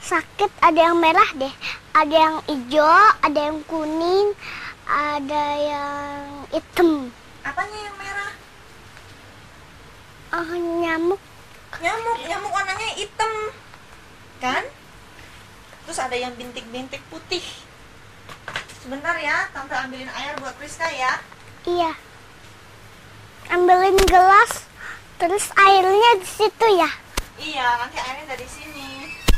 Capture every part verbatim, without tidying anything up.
sakit ada yang merah deh, ada yang hijau, ada yang kuning, ada yang hitam. Apanya yang merah? Oh, nyamuk. Nyamuk, nyamuk warnanya hitam, kan? Terus ada yang bintik-bintik putih. Sebentar ya, tante ambilin air buat Priska ya. Iya. Ambilin gelas, terus airnya di situ ya. Iya, nanti airnya dari sini.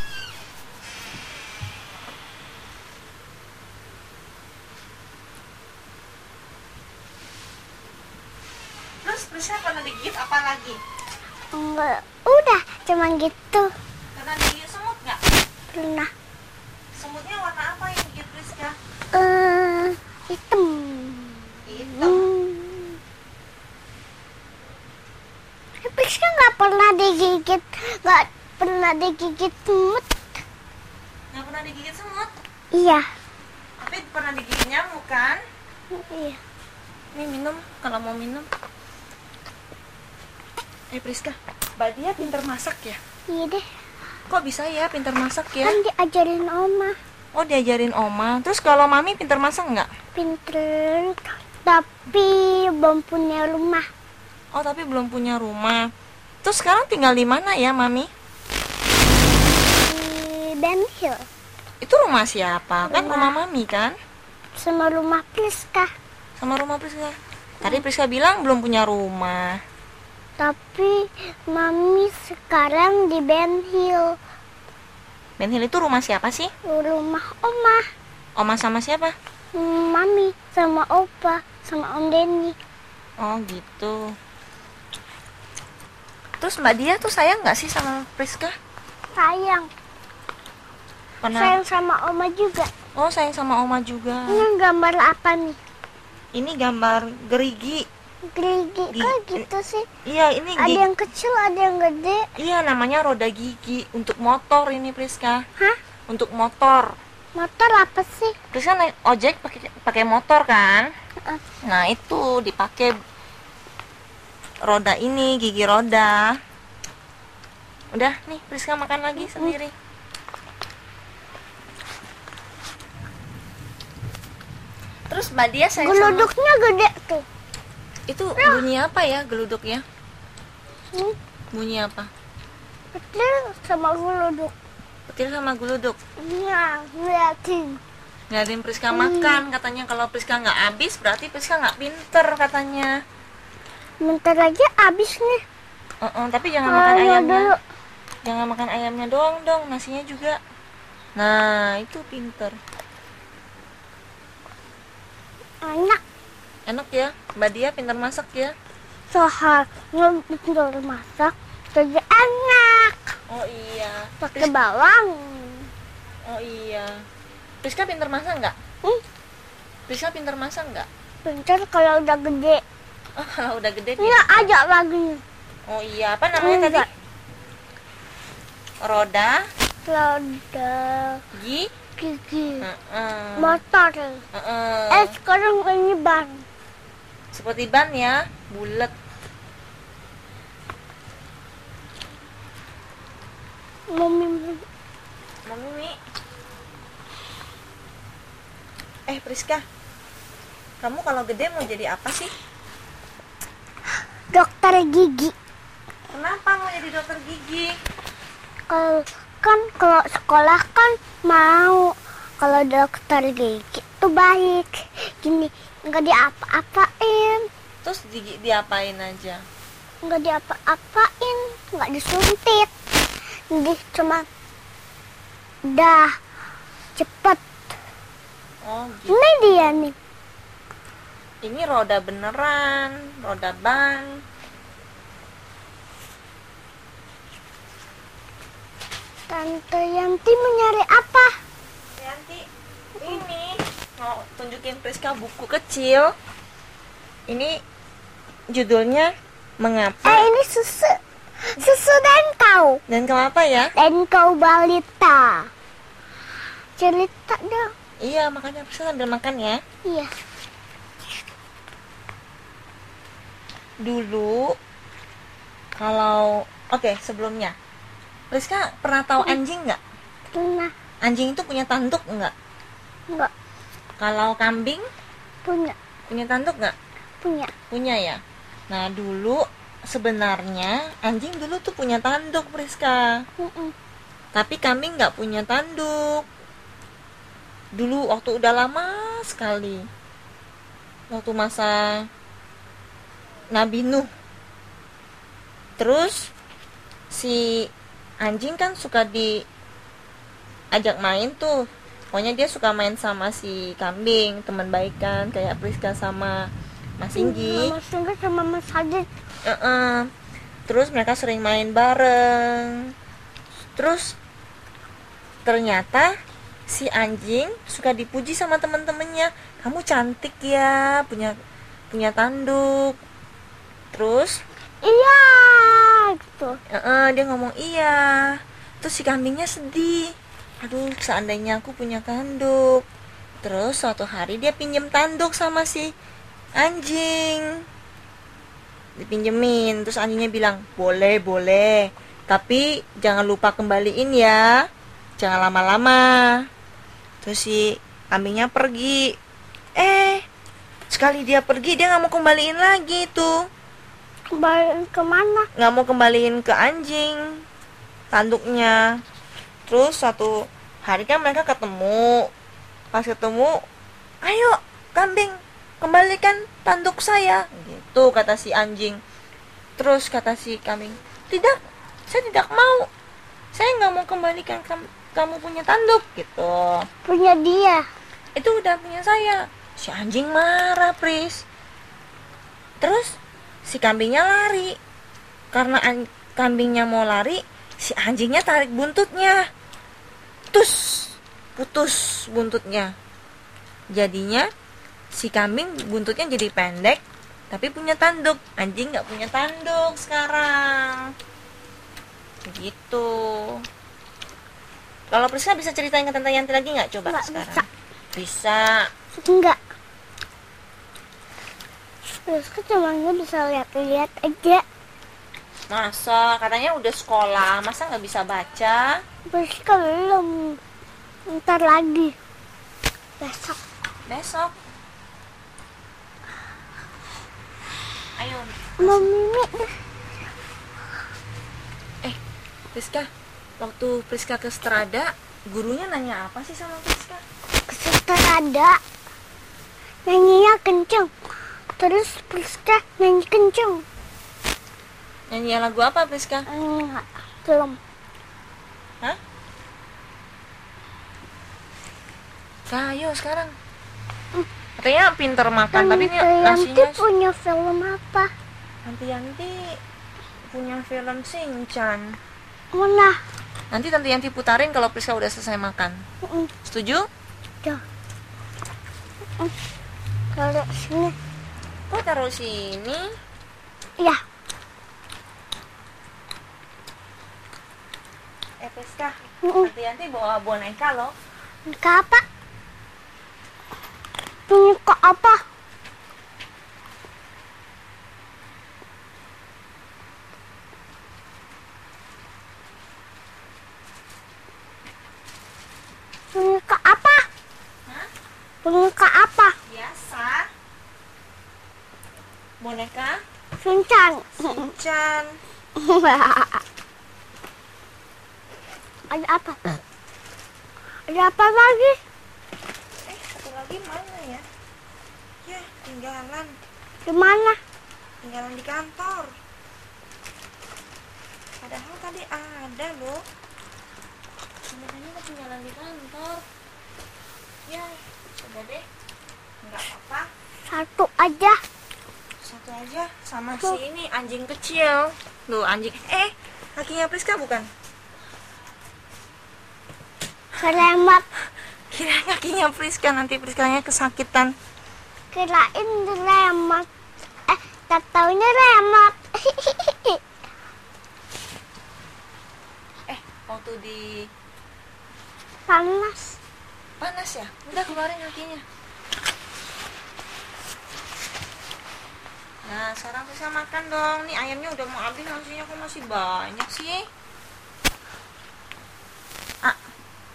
Terus Priska pernah digigit apa lagi? Enggak, udah cuman gitu. Pernah digigit semut nggak? Pernah. Semutnya warna apa yang gigit Priska? Eh, hitam. Hitam. Hmm. Tapi saya nggak pernah digigit, nggak pernah digigit semut. Nggak pernah digigit semut? Iya. Tapi pernah digigit nyamuk kan? Iya. Ini minum, kalau mau minum. Eh Priska, Mbak Dia pintar masak ya? Iya deh. Kok bisa ya pintar masak ya? Kan diajarin oma. Oh diajarin oma. Terus kalau mami pintar masak nggak? Pinter, tapi belum punya rumah. Oh tapi belum punya rumah. Terus sekarang tinggal di mana ya mami? Di Ben Hill. Itu rumah siapa? Kan Rumah. rumah mami kan? Sama rumah Priska. Sama rumah Priska. Tadi Priska bilang belum punya rumah. Tapi mami sekarang di Ben Hill. Ben Hill itu rumah siapa sih? Rumah oma. Oma sama siapa? Mami sama opa sama om Denny. Oh gitu. Terus Mbak Dia tuh sayang nggak sih sama Priska? Sayang. Pernah? Sayang sama oma juga. Oh sayang sama oma juga. Ini gambar apa nih? Ini gambar gerigi. Gerigi. Gi- Kok gitu sih? Iya ini Ada gigi. yang kecil, ada yang gede. Iya namanya roda gigi untuk motor ini Priska. Hah? Untuk motor. Motor apa sih? Priska naik ojek pakai pakai motor kan? Heeh. Nah itu dipakai roda ini, gigi roda. Udah nih Priska makan lagi sendiri. Terus Mbak Dia saya sama... Geluduknya gede tuh. Itu bunyi apa ya geluduknya? Hmm, Bunyi apa? kecil sama geluduk. Petir sama geluduk. Iya, liatin. Ngeliatin Priska makan, katanya kalau Priska nggak habis berarti Priska nggak pinter katanya. Bentar lagi habis nih. Uh-uh, tapi jangan makan Ayo ayamnya. dulu. Jangan makan ayamnya doang dong, nasinya juga. Nah, itu pinter. Enak. Enak ya, Mbak Dia pinter masak ya. Soalnya betul masak jadi enak. Oh iya. Pakai bawang. Oh iya. Priska pinter masak nggak? Hmm, Priska pinter masak nggak? bentar kalau udah gede. Oh, udah gede Ini dia. ada lagi. Oh iya, apa namanya tadi? Enggak. Roda, Roda gigi. gigi. Uh-uh. Motor. Uh-uh. Eh, sekarang ini ban. Seperti ban ya, bulat. Mami. Mami Mi. Eh Priska, kamu kalau gede mau jadi apa sih? Dokter gigi. Kenapa mau jadi dokter gigi? Kalau kan kalau sekolah kan mau, kalau dokter gigi tuh baik. Gini, nggak diapa-apain, Terus gigi diapain aja? nggak diapa-apain, nggak disuntik. Jadi cuma dah cepet. Oh gitu. Ini dia nih. Ini roda beneran, roda ban. Tante Yanti mau nyari apa? Yanti, ini mau tunjukin Priska buku kecil. Ini judulnya Mengapa Eh, ini susu. Susu dan kau. dan kenapa ya? Dan kau balita. Cerita dong. Iya, makanya Priska sambil makan ya. Iya. Dulu kalau oke sebelumnya Priska pernah tahu anjing nggak? Pernah. Anjing itu punya tanduk enggak? Enggak. Kalau kambing Punya. punya tanduk enggak? Punya. Punya ya. Nah dulu sebenarnya anjing dulu tuh punya tanduk, Priska. Mm-mm. Tapi kambing nggak punya tanduk. Dulu waktu udah lama sekali. Waktu masa Nabi Nuh. Terus si anjing kan suka diajak main tuh. Pokoknya dia suka main sama si kambing, teman baikan kayak Priska sama Mas Inggi. Mas Inggi sama Mas Hadid. Uh-uh. Terus mereka sering main bareng. Terus ternyata si anjing suka dipuji sama temen-temennya. Kamu cantik ya, punya punya tanduk. Terus Iya gitu. uh-uh, dia ngomong iya. Terus si kambingnya sedih. Aduh, seandainya aku punya tanduk. Terus suatu hari dia pinjem tanduk sama si anjing. Dipinjemin. Terus anjingnya bilang, boleh, boleh. Tapi jangan lupa kembaliin ya. Jangan lama-lama. Terus si kambingnya pergi. Eh, sekali dia pergi, dia gak mau kembaliin lagi tuh. Kembali kemana? Gak mau kembaliin ke anjing tanduknya. Terus suatu hari kan mereka ketemu. Pas ketemu, ayo kambing, kembalikan tanduk saya, gitu kata si anjing. Terus kata si kambing, tidak, saya tidak mau, saya nggak mau kembalikan kam- kamu punya tanduk, gitu. Punya dia. Itu udah punya saya. Si anjing marah, Pris. Terus si kambingnya lari. Karena an- kambingnya mau lari, si anjingnya tarik buntutnya. Tus, putus buntutnya. Jadinya si kambing buntutnya jadi pendek, tapi punya tanduk. Anjing nggak punya tanduk sekarang. Begitu. Kalau Prisca bisa ceritain ke Tante Yanti lagi nggak? Coba Nggak sekarang. bisa. Bisa. Enggak. Terus kan cuma bisa lihat-lihat aja. Masa katanya udah sekolah, masa nggak bisa baca? Terus kan belum. Ntar lagi. Besok. Besok. Ayo. Mau mimi deh. Eh, Priska, waktu Priska ke Strada, gurunya nanya apa sih sama Priska? Kesuster ada. Nyanyinya kenceng. Terus Priska nyanyi kenceng. Nyanyi lagu apa Priska? Enggak. Belum. Hah? Ayo sekarang. Katanya pinter makan, tapi ini Yanti nasinya. punya film apa? Tante Yanti punya film Shinchan. Mana? Nanti Tante Yanti putarin kalau Priska udah selesai makan. Mm-mm. Setuju? Tuh. Mm. Kalau sini. Oh, taruh sini. Ya. Eh, Priska, Mm-mm. Tante Yanti bawa boneka loh. Ke apa? Punya ke apa? Punya ke apa? Hah? Punya ke apa? Biasa. Boneka Shinchan. Shinchan. Ada apa? Ada apa lagi? Eh, satu lagi mana ya? Ya, tinggalan. Di mana? Tinggalan di kantor. Padahal tadi ada loh. Sebenarnya ketinggalan di kantor. Ya, sudah deh. Enggak apa-apa. Satu aja. Satu aja sama si ini anjing kecil. Loh, anjing. Eh, kakinya Priska bukan? Remote. Kira kakinya Priska, nanti Priskanya kesakitan. Kirain remote. Eh, tak taunya remote. Eh, waktu di Panas. panas ya? Udah keluarin kakinya. Nah, sekarang Priska makan dong. Nih ayamnya udah mau habis, nasinya kok masih banyak sih? Ah,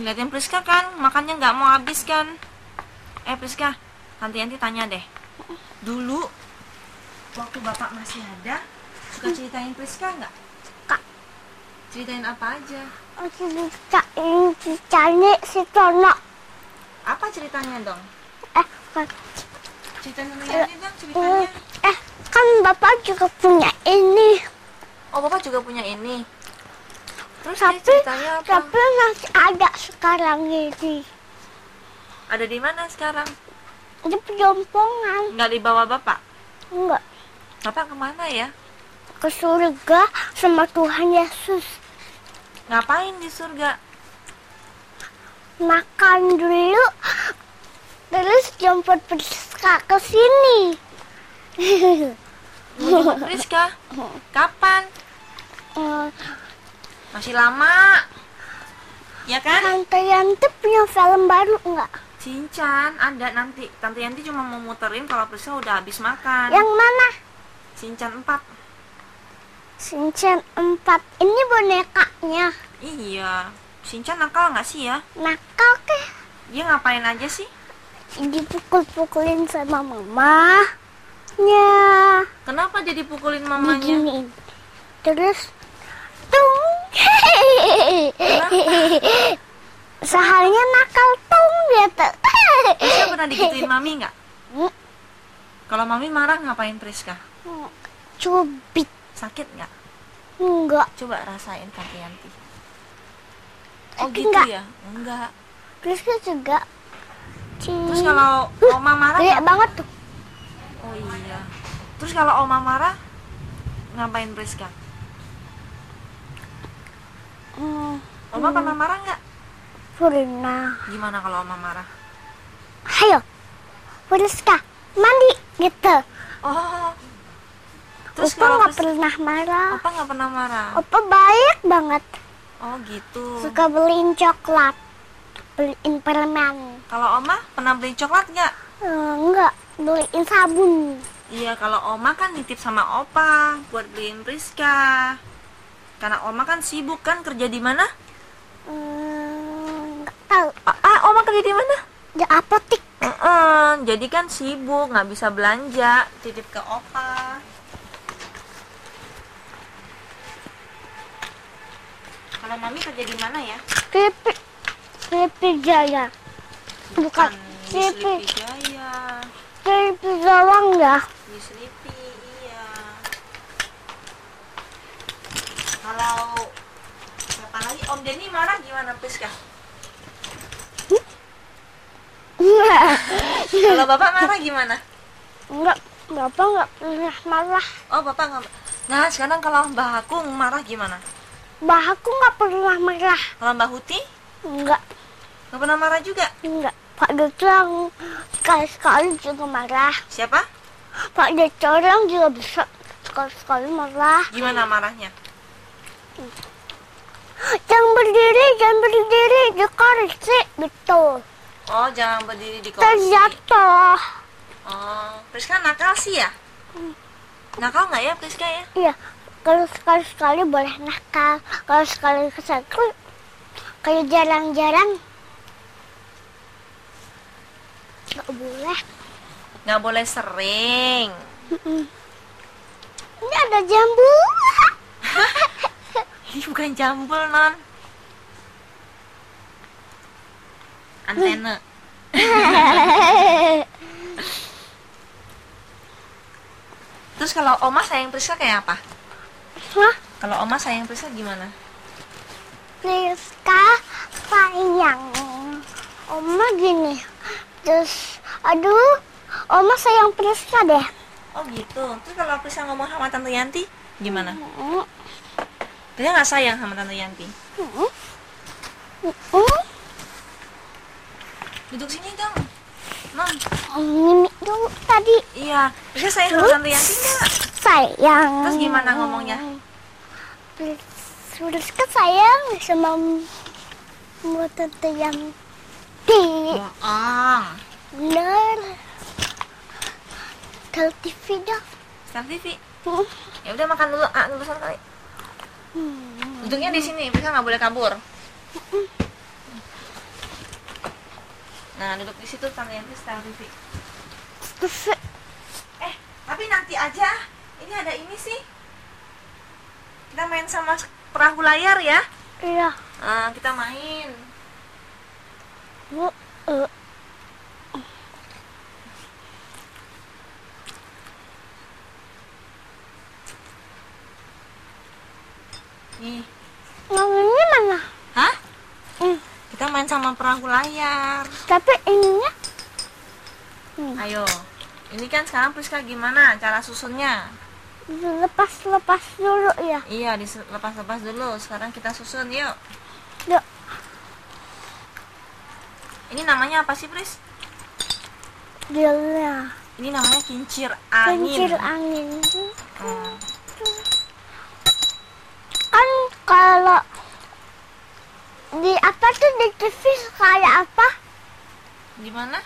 Ngeliatin Priska kan, makannya nggak mau habis kan. Eh Priska, Tante Yanti tanya deh. Dulu waktu bapak masih ada, suka ceritain Priska nggak? Kak. Ceritain apa aja? Ceritain cicanya si Tono. Apa ceritanya dong? Eh, kan. Ceritain Tante Yanti dong ceritanya. Eh, kan bapak juga punya ini. Oh, bapak juga punya ini. Terus Tapi, dia ceritanya apa? tapi masih ada sekarang ini. Ada di mana sekarang? Di pejompongan. Nggak dibawa bapak? Enggak. Bapak kemana ya? Ke surga sama Tuhan Yesus. Ngapain di surga? Makan dulu. Terus jemput Priska ke sini. Mau jemput Priska? Kapan? Eh, Masih lama. Ya kan? Tante Yanti punya film baru enggak? Shinchan ada nanti. Tante Yanti cuma mau muterin kalau Priska udah habis makan. Yang mana? Shinchan empat. Shinchan empat. Ini bonekanya. Iya. Shinchan nakal nggak sih ya? Nakal ke? Dia ngapain aja sih? Dipukul-pukulin sama mama. Ya. Kenapa dia dipukulin mamanya? Beginiin. Terus tung. Sehalnya nakal tung dia tuh. Priska pernah digituin mami nggak? Kalau mami marah ngapain Priska? Cubit. Sakit nggak? Enggak. Coba rasain Tante Yanti. Oh Sakit gitu nggak? ya? Enggak. Terus juga. Terus kalau oma marah? Gede ngap- banget tuh. Oh iya. Terus kalau oma marah ngapain Priska? Hmm, Oma pernah marah nggak? pernah. Gimana kalau oma marah? Ayo, Priska, mandi gitu. Oh. Terus Opa kalau nggak Pris- pernah marah. Opa nggak pernah marah. Opa baik banget. Oh gitu. Suka beliin coklat, beliin permen. Kalau oma pernah beli coklat nggak? Eh, enggak, beliin sabun. Iya, kalau oma kan nitip sama opa buat beliin Priska. Karena oma kan sibuk kan kerja di mana? Hmm, nggak tahu. Ah, ah, oma kerja di mana? Di apotik. Heeh, jadi kan sibuk nggak bisa belanja, titip ke opa. Kalau mami kerja di mana ya? Pipi, pipi Jaya. Bukan, di pipi, Sleepy Jaya. pipi Zawang ya. Di Sleepy, iya. Kalau kapan lagi Om Denny marah gimana Priska? Kalau bapak marah gimana? Enggak, bapak nggak pernah marah. Oh bapak nggak. Nah sekarang kalau Mbah Akung marah gimana? Bah aku nggak pernah marah. Kalau Mbah Huti Enggak, nggak pernah marah juga? enggak. Pak Docang sekali-sekali juga marah. Siapa? Pak Docang juga bisa sekali-sekali marah. Gimana marahnya? Jangan berdiri, jangan berdiri di kursi gitu. Oh jangan berdiri di kursi. Terjatuh. Oh Priska nakal sih ya? Nakal nggak ya Priska ya? Iya, kalau sekali-sekali boleh nakal. Kalau sekali-sekali kayak jarang-jarang nggak boleh. Nggak boleh sering. Mm-mm. Ini ada jambu. Ini bukan jambul non. Antena. Terus kalau oma sayang Priska kayak apa? Hah? Kalau oma sayang Priska gimana? Priska sayang Oma gini. Terus aduh, Oma sayang Priska deh. Oh gitu. Terus kalau Priska ngomong sama Tante Yanti gimana? Mm, Dia nggak sayang sama Tante Yanti. mm, mm. Duduk sini dong. Non. Mimi dulu tadi Iya. Priska sayang sama Tante Yanti nggak? sayang. Terus gimana ngomongnya? Pris- Priska sayang sama buat Tante Yanti. Bohong. Bener. Tel T V dah. Star T V. Hmm. Ya udah makan dulu. Ah, dulu sana kali. Hmm. Duduknya di sini. Priska nggak boleh kabur. Nah, duduk di situ Tante Yanti setel T V. Eh, tapi nanti aja. Ini ada ini sih. Kita main sama perahu layar ya. Iya. Nah, kita main. Bu, uh. Nih. Yang ini mana? Hah? Hmm. Kita main sama perahu layar. Tapi ininya? Hmm. Ayo. Ini kan sekarang Priska gimana cara susunnya? Lepas-lepas dulu ya. Iya, dilepas-lepas dulu. Sekarang kita susun, yuk. Yuk. Ini namanya apa sih, Pris? Dilnya. Ini namanya kincir angin. Kincir angin. Hmm. Kan kalau di apa tuh di T V kayak apa? Di mana?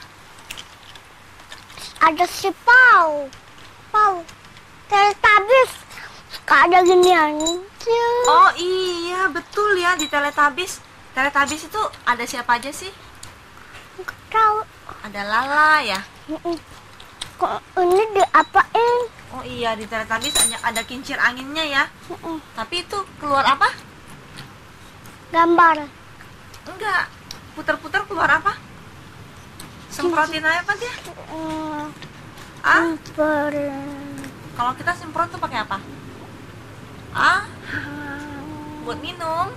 Ada si Pau. Pau. Teletubbies. Suka ada ginian. Oh iya, betul ya, di Teletubbies. Teletubbies itu ada siapa aja sih? Nggak tahu. Ada Lala ya. Mm-mm. Kok ini diapain? Oh iya, di Teletubbies ada, ada kincir anginnya ya. Mm-mm. Tapi itu keluar apa? Gambar. Enggak. Puter-puter keluar apa? Semprotin aja apa dia? Mm, Ah? ber. Kalau kita semprot tuh pakai apa? Ah? Buat minum?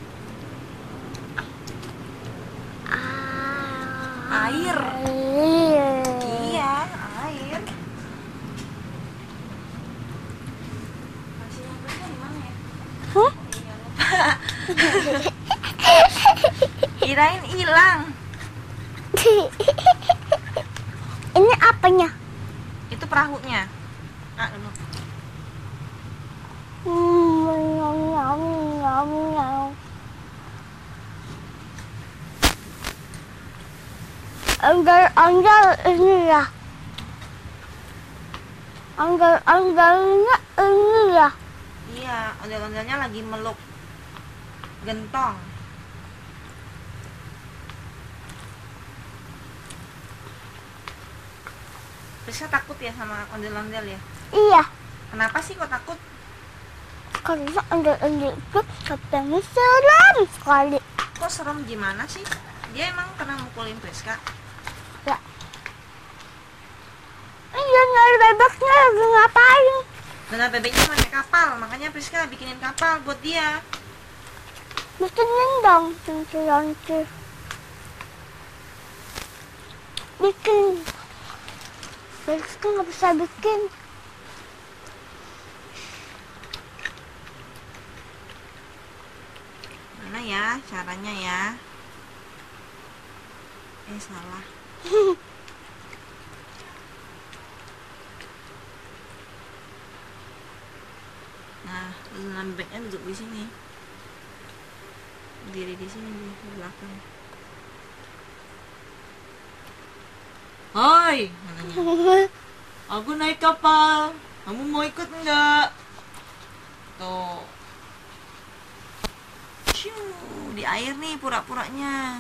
Air. Iya. Iya, air. Kasihnya Priska di mana ya? Huh? Iya, lupa. Kirain hilang. Ini apanya? Itu perahunya. Ah, dulu. Hmm, nyam, nyam, nyam, nyam. Anggal-anggal ini ya. Anggal-anggalnya ini ya. Iya, ondel-ondelnya lagi meluk gentong. Priska takut ya sama ondel-ondel ya? Iya. Kenapa sih kok takut? Karena anggal-anggal itu katanya serem sekali. Kok serem gimana sih? Dia emang pernah mukulin Priska? Ya. Iya, nyari bebeknya lagi ngapain? Benar bebeknya pakai kapal, makanya Priska bikinin kapal buat dia. Bikinin dong, cincin-cincin. Bikin. Priska nggak bisa bikin. Mana ya caranya ya? Eh salah. Nah, lulusan bebeknya duduk di sini. Berdiri di sini di belakang. Hai, katanya. Aku naik kapal. Kamu mau ikut enggak? Tuh. Ciu, di air nih pura-puranya.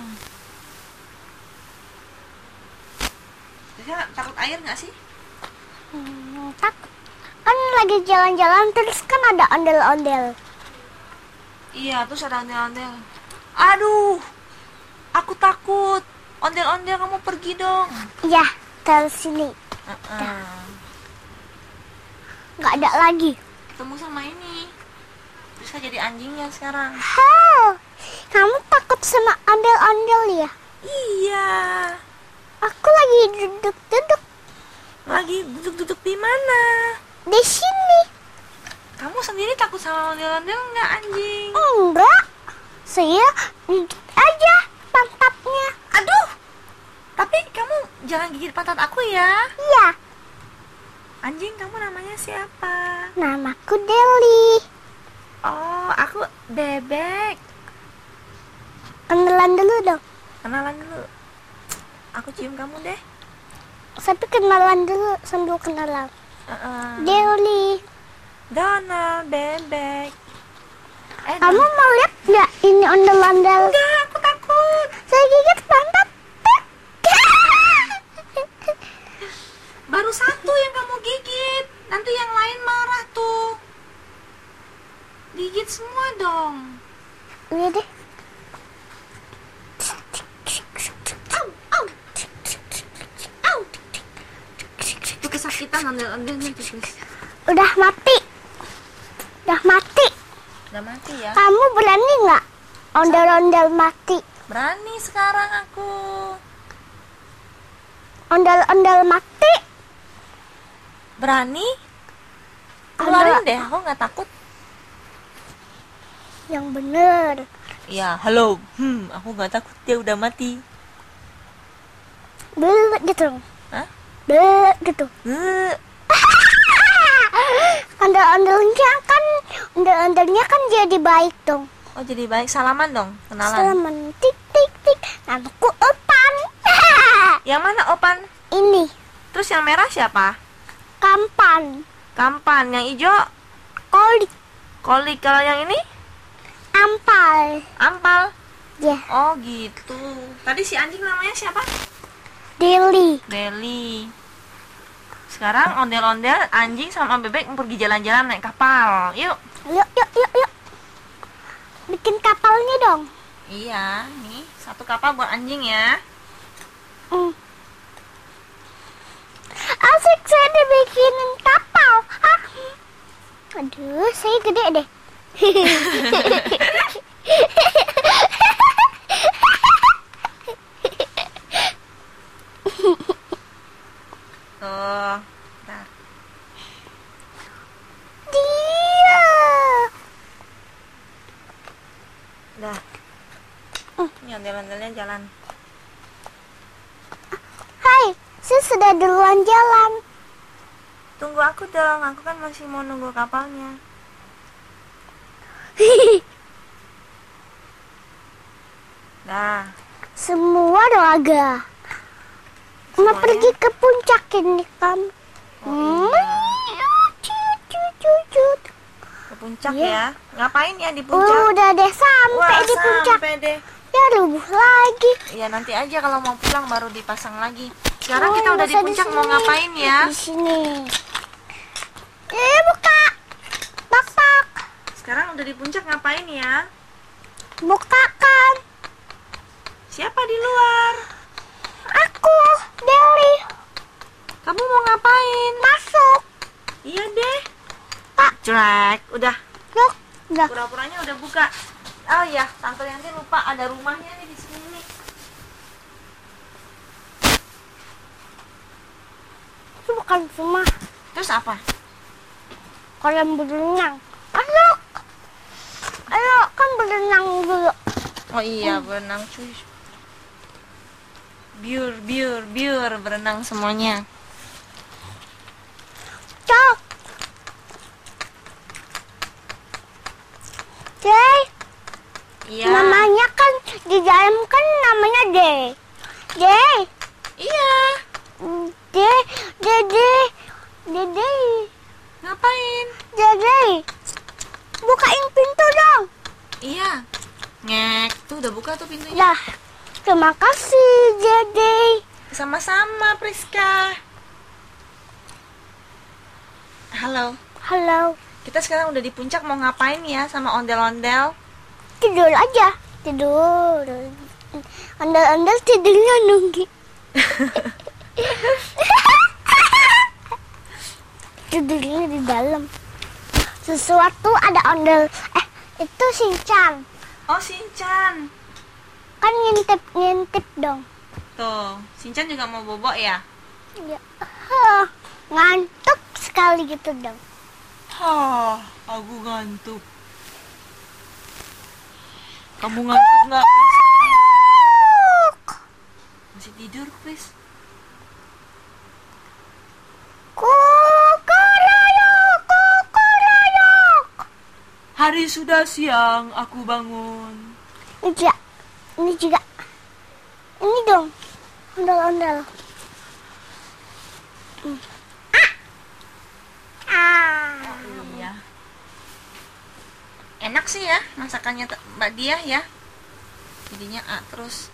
Bisa takut air nggak sih? Hmm, takut. Kan lagi jalan-jalan terus kan ada ondel-ondel. Iya, terus ada ondel-ondel. Aduh, aku takut. Ondel-ondel, kamu pergi dong. Ya, terus sini. Uh-uh. Nggak ada lagi. Ketemu sama ini. Bisa jadi anjingnya sekarang. Hah, kamu takut sama ondel-ondel ya? Iya. Aku lagi duduk-duduk Lagi duduk-duduk di mana? di sini. Kamu sendiri takut sama ondel-ondel nggak, anjing? Enggak, saya duduk aja pantatnya. Aduh. Tapi kamu jangan gigit pantat aku ya. Iya, Anjing, kamu namanya siapa? namaku Deli. Oh, aku Bebek. Kenalan dulu dong. Kenalan dulu. Aku cium kamu deh. Tapi kenalan dulu sambil kenalan. Uh-uh. Deli, Donald, Bebek. Eh, kamu Donald. mau lihat nggak ini ondel-ondel? Enggak, aku takut. Saya gigit pantat. semua dong. Iya deh. Itu kesakitan ondel-ondelnya tuh, Pris. Udah mati. Udah mati. Udah mati ya? Kamu berani nggak ondel-ondel mati? Berani sekarang aku. Ondel-ondel mati. Berani? Ada- Keluarin deh, aku nggak takut. Yang bener. Ya, halo. Hmm, aku nggak takut, dia udah mati. Belek gitu. Hah? Belek gitu. Eh, Ondel-ondelnya kan, ondel-ondelnya kan jadi baik dong. Oh, jadi baik. Salaman dong, kenalan. Salaman, tik tik tik. Namaku Opan. Yang mana Opan? Ini Terus yang merah siapa? Kampan, Kampan. Yang hijau Kolik, Kolik. Kalau yang ini Ampal. Ampal. Ya, Oh gitu. Tadi si anjing namanya siapa? Deli. Deli. Sekarang ondel-ondel anjing sama bebek mau pergi jalan-jalan naik kapal. Yuk. Yuk yuk yuk yuk. Bikin kapalnya dong. Iya, nih satu kapal buat anjing ya. Hmm. Asik, saya dibikinin kapal. Ah. Aduh, saya gede deh. Tuh. Bentar. Dia. Dah. Ini ondel-ondelnya jalan. Hai, saya sudah duluan jalan. Tunggu aku dong, aku kan masih mau nunggu kapalnya. Dah. Semua raga. Mau Semuanya? pergi ke puncak ini kan. Oh, iya. Cut, cut, cut, cut. Ke puncak Iya. ya. Ngapain ya di Oh, puncak? udah deh sampai Wah, di puncak. sampai deh. Ya rubuh lagi. Ya nanti aja kalau mau pulang baru dipasang lagi. Sekarang Oh, kita udah di nggak usah puncak sini. mau ngapain ya? Di sini. Eh, buka. Bak bak. Sekarang udah di puncak ngapain ya? Bukakan. Siapa di luar? Aku, Deli. Kamu mau ngapain? Masuk. Iya deh. Pak. Drag, udah. Yuk. Udah. Pura-puranya udah buka. Oh iya, Tante Yanti lupa ada rumahnya nih di sini nih. Itu bukan rumah. Terus apa? Kolam berenang. Ayo. Ayo, kan berenang dulu. Oh iya, berenang cuy. Biur, biur, biur, berenang semuanya. Cok. Jay. Iya. Namanya kan di dalam kan namanya Day. Day. Iya. Day. Dede. Dede. Ngapain? Dede. Bukain pintu dong. Iya. Ngek, tuh udah buka tuh pintunya. Dah. Terima kasih, Dede. Sama-sama, Priska. Halo. Halo. Kita sekarang udah di puncak mau ngapain ya sama ondel-ondel? Tidur aja. Tidur. Andal-andal tidurnya nunggi. Tidurnya di dalam. Sesuatu ada ondel. Eh, itu Shinchan. Oh, Shinchan. Kan ngintip-ngintip dong. Tuh, Shinchan juga mau bobok ya? Ya. Huh, ngantuk sekali gitu dong. Hah, aku ngantuk. Kamu ngantuk nggak? Masih tidur, Chris? Kukurayok, kukurayok. Hari sudah siang, aku bangun. Ini juga, ini juga. Ini dong, ondel-ondel. Hmm. Ah. Ah. Iya. Enak sih ya masakannya te- Mbak Diah ya. Jadinya A terus.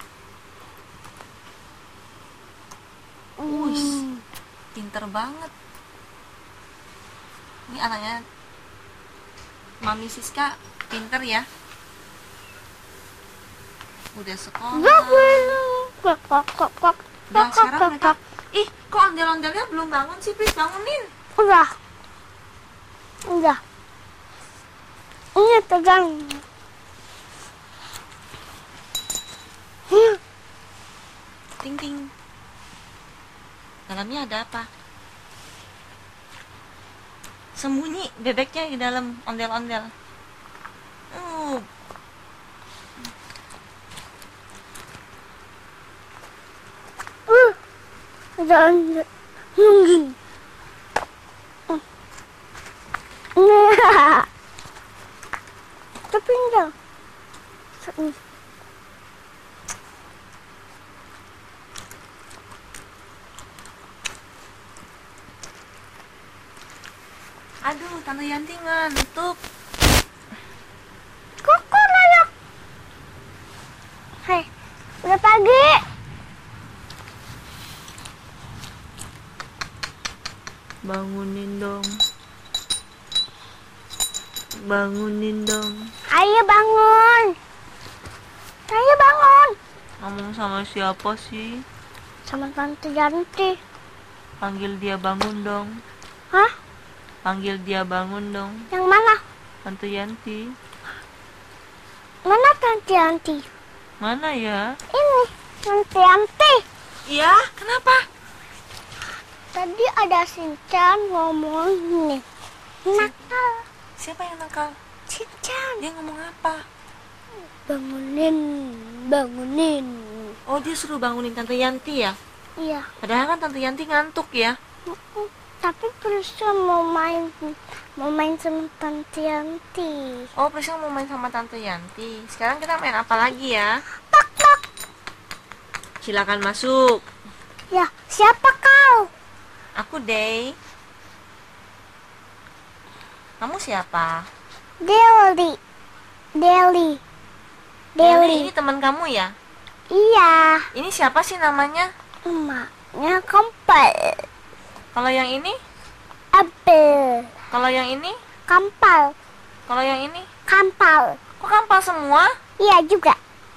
Wih, Hmm. pinter banget. Ini anaknya Mami Siska pinter ya. Udah sekolah. Kok kok kok kok. Udah sekarang mereka. Ih, kok ondel-ondelnya belum bangun sih, Pris? Bangunin. Udah. Udah. Ini pegang. Hmm. Ting ting. Dalamnya ada apa? Sembunyi bebeknya di dalam ondel-ondel. Uh. Uh. Ada ondel. Nungging. Nah. Tapi enggak. Aduh, Tante Yanti ngantuk. Kok layak? Hei, udah pagi. Bangunin dong. Bangunin dong. Ayo bangun. Ayo bangun. Ngomong sama siapa sih? Sama Tante Yanti. Panggil dia bangun dong. Hah? Panggil dia bangun dong. Yang mana? Tante Yanti. Mana Tante Yanti? Mana ya? Ini Tante Yanti. Iya, kenapa? Tadi ada Shinchan ngomong nih. Nakal. Siapa yang nakal? Shinchan. Dia ngomong apa? Bangunin, bangunin. Oh, dia suruh bangunin Tante Yanti ya? Iya. Padahal kan Tante Yanti ngantuk ya. Tapi Prisca mau main mau main sama Tante Yanti. Oh, Prisca mau main sama Tante Yanti. Sekarang kita main apa lagi ya? Tak tak. Silakan masuk. Ya, siapa kau? Aku Day. Kamu siapa? Deli. Deli. Deli, Deli. ini teman kamu ya? Iya. Ini siapa sih namanya? Emaknya Kampal. Kalau yang ini? Apel. Kalau yang ini? Kampal. Kalau yang ini? Kampal. Kok kampal semua? Iya juga.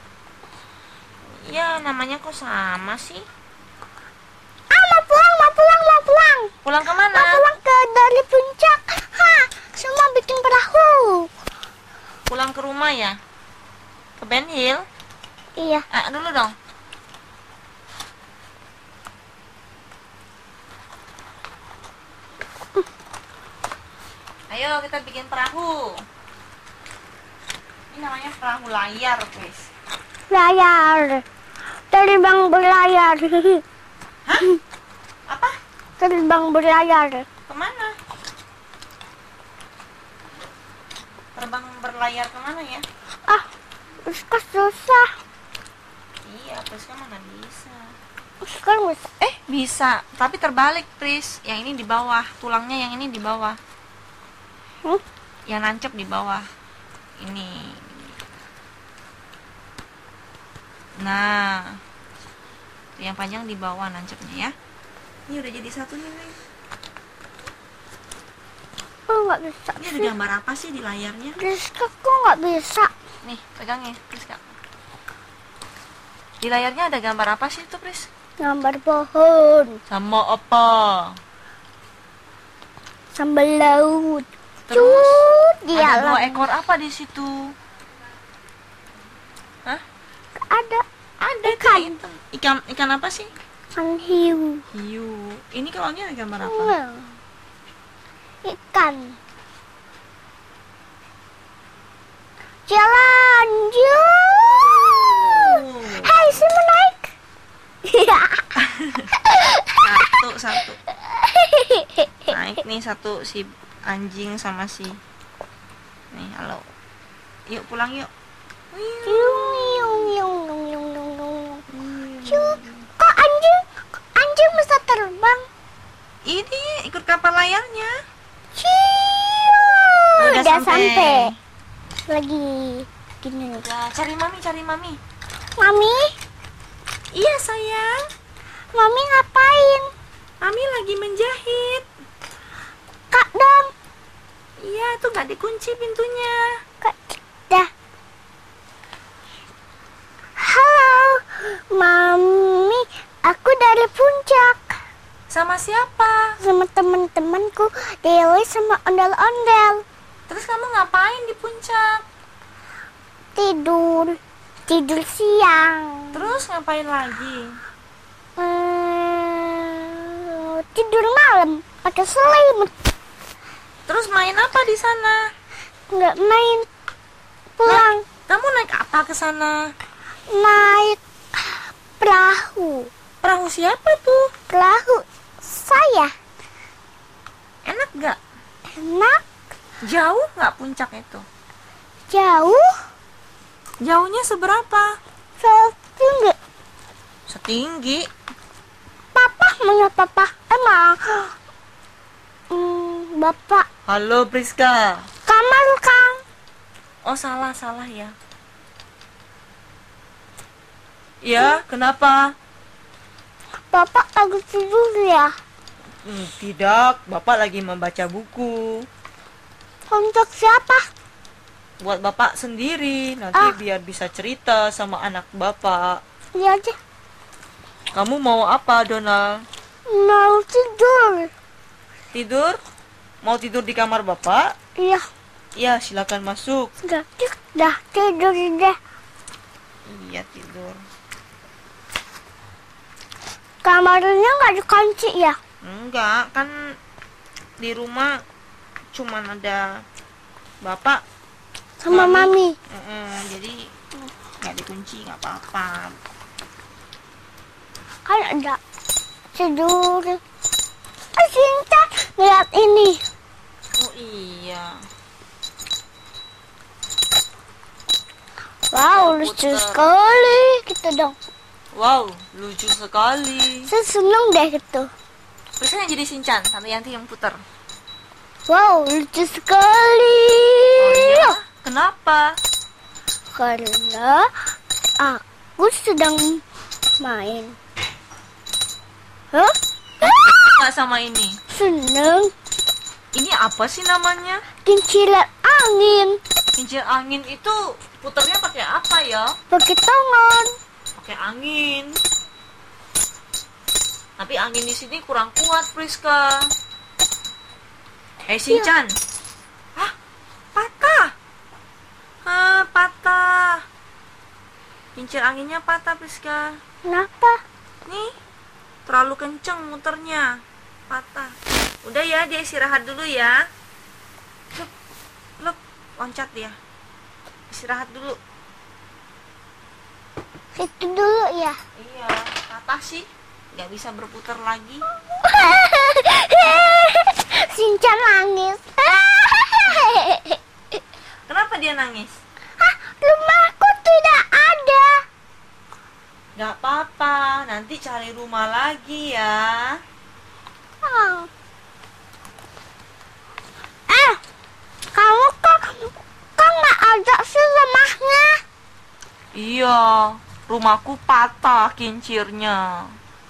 Ya, namanya kok sama sih? Ah, mau pulang, mau pulang, mau pulang. Pulang kemana? Mau pulang ke dari puncak. Ha, semua bikin perahu. Pulang ke rumah ya? Ke Ben Hill? Iya. Eh, dulu dong. Ayo kita bikin perahu. Ini namanya perahu layar, guys. Layar. Terbang berlayar. Hah? Apa? Terbang berlayar. Kemana? Terbang berlayar kemana ya? Ah, Prisca susah. Iya, Priska mana bisa. Sekarang bisa. Eh, bisa. Tapi terbalik, Pris. Yang ini di bawah. Tulangnya yang ini di bawah. Hmm? Yang nancep di bawah. Ini. Nah. Yang panjang di bawah nancepnya ya. Ini udah jadi satu nih, Neng. Oh, nggak bisa. Ini ada gambar apa sih di layarnya? Prisca kok nggak bisa? Nih, pegangnya, Priska. Di layarnya ada gambar apa sih itu, Pris? Gambar pohon. Sama apa? Sambal laut. Terus Cut, di ada alam. dua ekor apa di situ? Hah? Ada Ada Ikan. itu. Ikan ikan apa sih? ikan hiu. Hiu. Ini kalau ada gambar apa? Nah, ikan. Jalan. Yuk. Oh. Hai, saya mau naik. Satu satu. Naik nih satu si anjing sama si. Nih, halo. Yuk pulang yuk. Yung, yung, yung, yung, yung, yung, yung. Cuk, kok anjing, kok anjing bisa terbang? Ini ikut kapal layarnya. Ciu, Udah udah sampai. sampai. Lagi gini. Ya, cari mami, cari mami. Mami, Iya sayang. mami ngapain? Mami lagi menjahit. Kak dong. Iya, itu nggak dikunci pintunya. Kak, dah. Halo, Mami. Aku dari puncak. Sama siapa? Sama teman-temanku, Dewi sama ondel-ondel. Terus kamu ngapain di puncak? Tidur. Tidur siang. Terus ngapain lagi? Hmm, tidur malam pakai selimut. Terus main apa di sana? Nggak main. Pulang. Nah, kamu naik apa ke sana? Naik perahu. Perahu siapa tuh? Perahu saya. Enak gak? Enak. Jauh gak puncak itu? Jauh. Jauhnya seberapa? Setinggi. Setinggi? Papa mana papa? Emang hmm, bapak. Halo Priska. Kamar Kang. Oh salah, salah ya. Ya, kenapa? Bapak lagi tidur ya? Hmm, tidak, Bapak lagi membaca buku. Untuk siapa? Buat Bapak sendiri, nanti Ah. biar bisa cerita sama anak Bapak. Iya aja. Kamu mau apa, Donald? Mau tidur. Tidur? Mau tidur di kamar Bapak? Iya. Ya, silakan masuk. Dah, dah tidur deh. Iya, tidur. Kamarnya nggak dikunci ya? Enggak, kan di rumah cuman ada Bapak Sama Mami. Mm-mm, jadi nggak dikunci, nggak apa-apa. Kan ada tidur. Ah, Cinta lihat ini. Oh iya. Wow, lucu Komputer. sekali. Gitu dong. Wow, lucu sekali. Saya seneng deh gitu. Terus yang jadi Shinchan, Tante Yanti yang puter. Wow, lucu sekali. Oh iya? Kenapa? Karena aku sedang main. Hah? Nggak sama ini. Seneng. Ini apa sih namanya? Kinciran angin. Kincir angin itu puternya pakai apa ya? Pakai tangan. Pakai angin. Tapi angin di sini kurang kuat, Priska. Eh, Shinchan. Hah? Patah. Hah, patah. Kincir anginnya patah, Priska. Kenapa? Nih, terlalu kenceng muternya. Patah. Udah ya, dia istirahat dulu ya. Lup, lup, loncat dia. Istirahat dulu. Situ dulu ya. Iya, patah sih. Nggak bisa berputar lagi. Shinchan nangis. Kenapa dia nangis? Hah, rumahku tidak ada. Nggak apa-apa, nanti cari rumah lagi ya. Oh. Eh, kamu kok kok nggak ada sih rumahnya? Iya, rumahku patah kincirnya.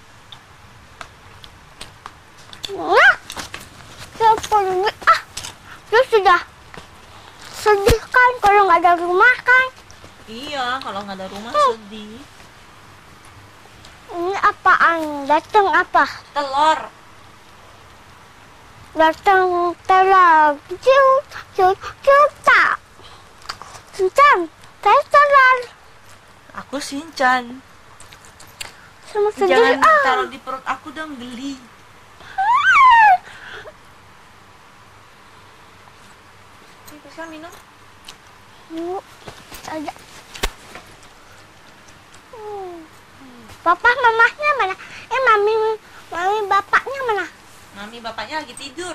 Nah, saya pergi. Ah, dia sudah sedih kan kalau nggak ada rumah kan? Iya, kalau nggak ada rumah Hmm. sedih. Ini apaan? Datang apa? Telur. Datang telur. Ciu, ciu, ciu, tak. Shinchan, saya telur. Aku Shinchan. Sama sedih. Jangan Ah. taruh di perut aku dong, geli. Ini bisa minum. Bu, ada. Hmm. Papa, mamahnya mana? Eh, mami, mami, bapaknya mana? Mami bapaknya lagi tidur.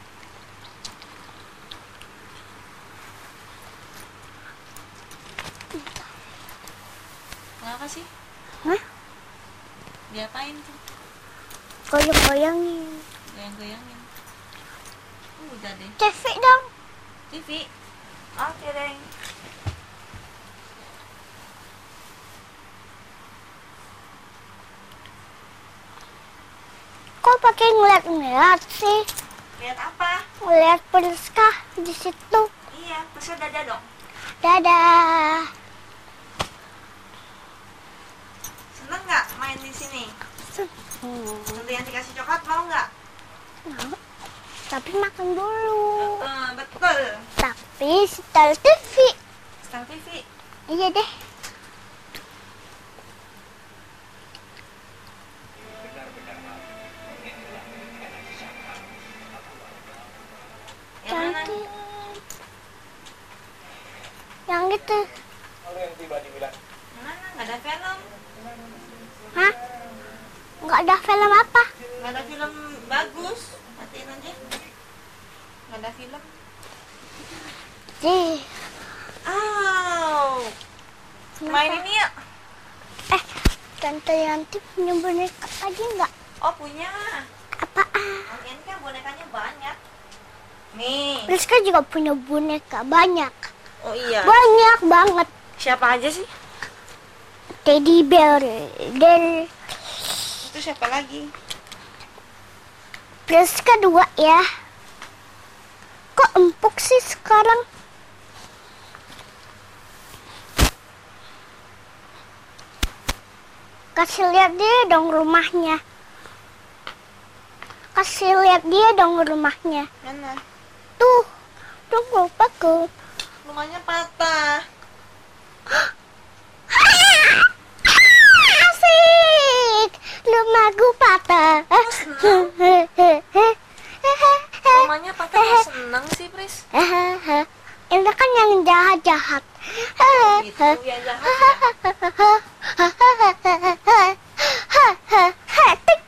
Kenapa sih? Hah? Diapain tuh? Goyang-goyangin. Goyang-goyangin. Uh, udah deh. T V dong. T V. Oke, deng. Kok pakai ngeliat-ngeliat sih? Lihat apa? Lihat Priska di situ. Iya, Priska dadah dong. Dadah. Seneng nggak main di sini? Hmm. Nanti yang dikasih coklat mau nggak? Nah, tapi makan dulu. Eh, betul. Tapi setel T V. Star T V. Iya deh. Yang mana? Cantik. Yang itu. Yang mana? Nggak ada film. Hah? Nggak ada film apa? Nggak ada film bagus. Matiin aja. Nggak ada film. Sih. Oh, main ini ya? Eh, Tante Yanti punya boneka lagi nggak? Oh punya. Apaan? Oh, ini kan bonekanya banyak. Nih. Priska juga punya boneka banyak. Oh iya. Banyak banget. Siapa aja sih? Teddy bear dan Itu siapa lagi? Priska dua ya. Kok empuk sih sekarang? Kasih lihat dia dong rumahnya. Kasih lihat dia dong rumahnya. Mana? Tuh, tuh lupaku. Rumahnya patah. Asik, rumahku patah. Rumahnya patah kok seneng sih, Pris? Ini kan yang jahat-jahat. Gitu ya jahat ya. Tik.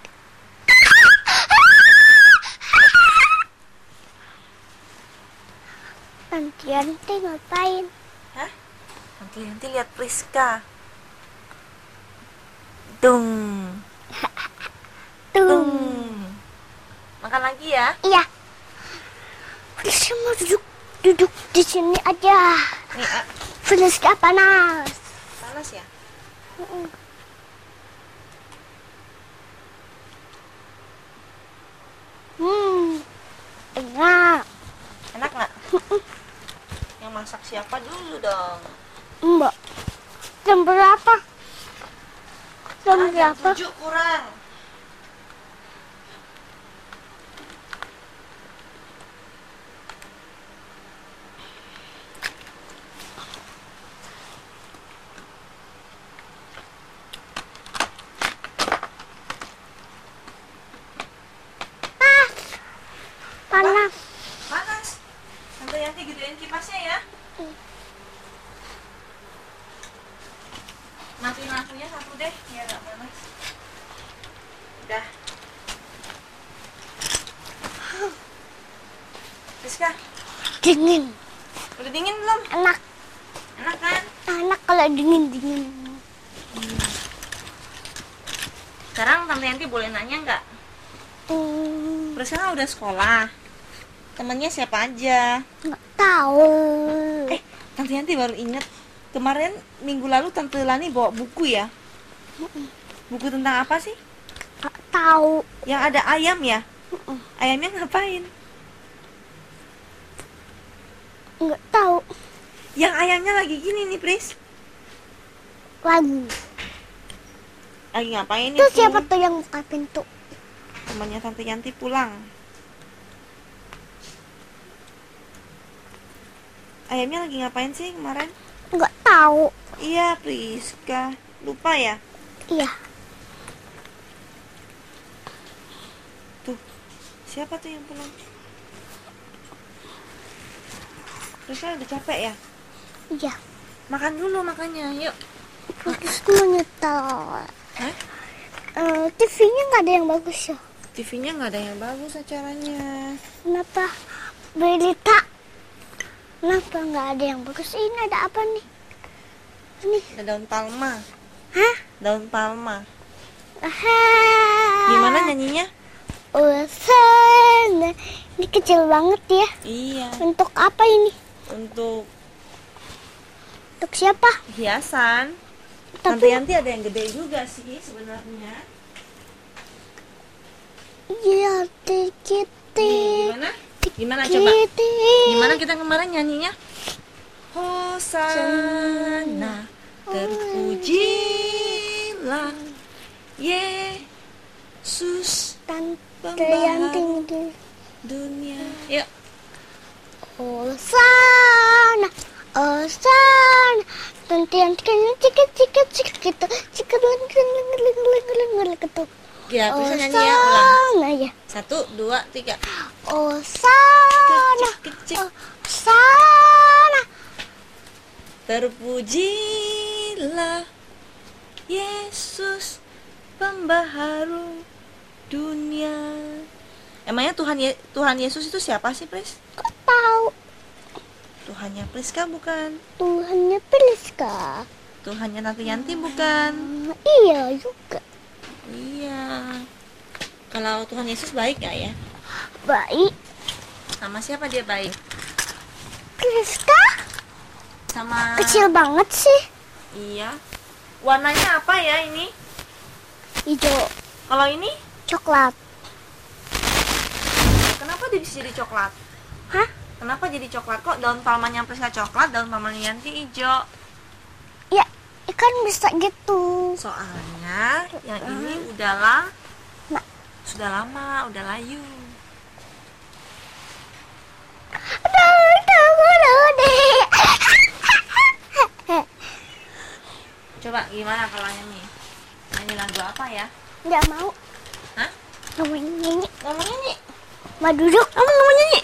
Nanti-nanti ngapain? Hah? Nanti nanti lihat Priska. Dung. Tuh. Dung. Makan lagi ya? Iya. Priska mau duduk duduk di sini aja. Nih, ah, Priska panas. panas ya? Hmm, enak. Enak nggak? Yang masak siapa dulu dong? Mbak, jam berapa? Jam Ah, jam berapa? tujuh kurang. Panas. Panas. Tante Yanti gedein kipasnya ya. Matiin lampunya satu deh, biar nggak panas. Udah. Priska, Dingin. udah dingin belum? Enak. Enak kan? Enak kalau dingin-dingin. Sekarang Tante Yanti boleh nanya nggak? Hmm, Priska kan udah sekolah. Temennya siapa aja? nggak tahu. Eh, Tante Yanti baru inget. Kemarin minggu lalu Tante Lani bawa buku ya? Buku tentang apa sih? Nggak tahu. Yang ada ayam ya? Ayamnya ngapain? Nggak tahu. Yang ayamnya lagi gini nih, Pris. Lagu. Lagi ngapain Itu itu? siapa tuh yang buka pintu? Temannya Tante Yanti pulang. Ayamnya lagi ngapain sih kemarin? Nggak tahu. Iya, Priska. Lupa ya? Iya. Tuh, siapa tuh yang pulang? Priska udah capek ya? Iya. Makan dulu makanya, yuk. Terus mau nyetel. Hah? Eh, T V-nya nggak ada yang bagus ya? T V-nya nggak ada yang bagus acaranya. Kenapa? Berita. Kenapa nggak ada yang bagus? Ini ada apa nih? Ini. Ada daun palma. Hah? Daun palma. Aha. Gimana nyanyinya? Usan. Ini kecil banget ya. Iya, Untuk apa ini? untuk Untuk siapa? hiasan. Tante Tapi Yanti ada yang gede juga sih sebenarnya. Iya, dikit. Gimana? Gimana coba? Gimana kita kemarin nyanyinya? Hosana, terpujilah Yesus Tante yang pembaharu tinggi. dunia. Yuk. Hosana, Hosana. Tante yang tinggi, cikit, cikit, cikit, gitu. Cikit, ling, ling, ling, ling, ling, ling, ling, gitu. Ya, bisa nyanyi ya, ulang. Hosana, ya. Satu, dua, tiga. Hosana, Kecik, kecik. Hosana. Terpujilah Yesus pembaharu dunia. Emangnya Tuhan Ye- Tuhan Yesus itu siapa sih, Pris? Kok tahu Tuhannya Priska bukan? Tuhannya Priska? Tuhannya Tante Yanti bukan? Hmm, iya juga. Iya. Kalau Tuhan Yesus baik gak ya? Baik. Sama siapa dia baik? Priska Sama kecil banget sih. Iya. Warnanya apa ya ini? Hijau, Kalau ini coklat. kenapa dia bisa jadi coklat? Hah? Kenapa jadi coklat? Kok daun palmanya Priska coklat, daun palmanya Yanti hijau? Ya, ikan bisa gitu. Soalnya yang ini udahlah Nah. sudah lama, udah layu. Coba gimana kalau nyanyi? Nyanyi lagu apa ya? Nggak mau. Hah? Nggak mau nyanyi. Nggak mau nyanyi? Mau duduk. Kamu nggak mau nyanyi?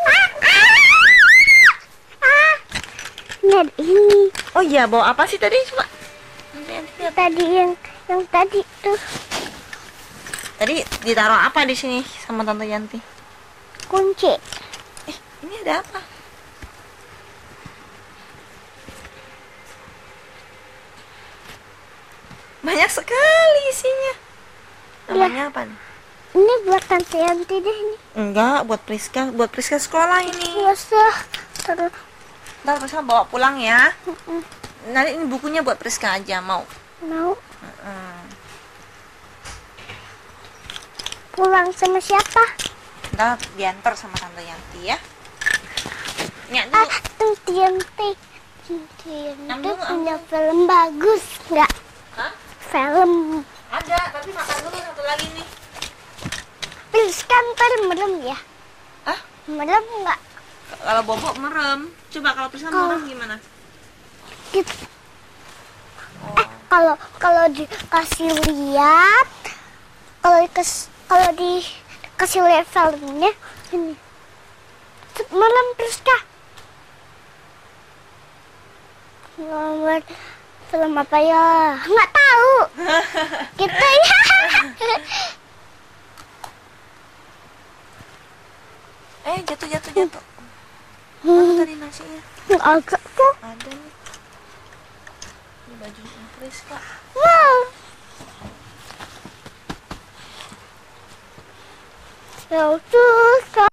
Ini ada ini. Oh iya, bawa apa sih tadi? Coba. Nanti Yanti lihat. Tadi yang yang tadi tuh Tadi ditaruh apa di sini sama Tante Yanti? kunci. Eh, ini ada apa? Banyak sekali isinya. Namanya apa nih? Ini buat Tante Yanti deh ini. Enggak, buat Priska, buat Priska sekolah ini. Biasa. Terus Ntar Priska bawa pulang ya. mm-mm. Nanti ini bukunya buat Priska aja, mau? Mau Mm-mm. pulang sama siapa? Ntar diantar sama Tante Yanti ya. Nyak Ah, dulu. Tante Yanti. Tante Yanti Ambil, punya ambil. film bagus nggak? Hah? Film. Ada, tapi makan dulu satu lagi nih. Please kan ntar merem ya? Ah, Merem nggak? kalau Bobo merem. Coba kalau Priska Kalau- merem gimana? Gitu. Oh. Eh, kalau kalau dikasih lihat, kalau dikas, kalau dikasih lihat filmnya ini, malam terus kah? Nomor film apa ya? Nggak tahu. Gitu ya. Eh, jatuh jatuh jatuh. Mana tadi nasinya? Agak tuh. Ada nih. Ini baju Priska. Wow. Ya, terus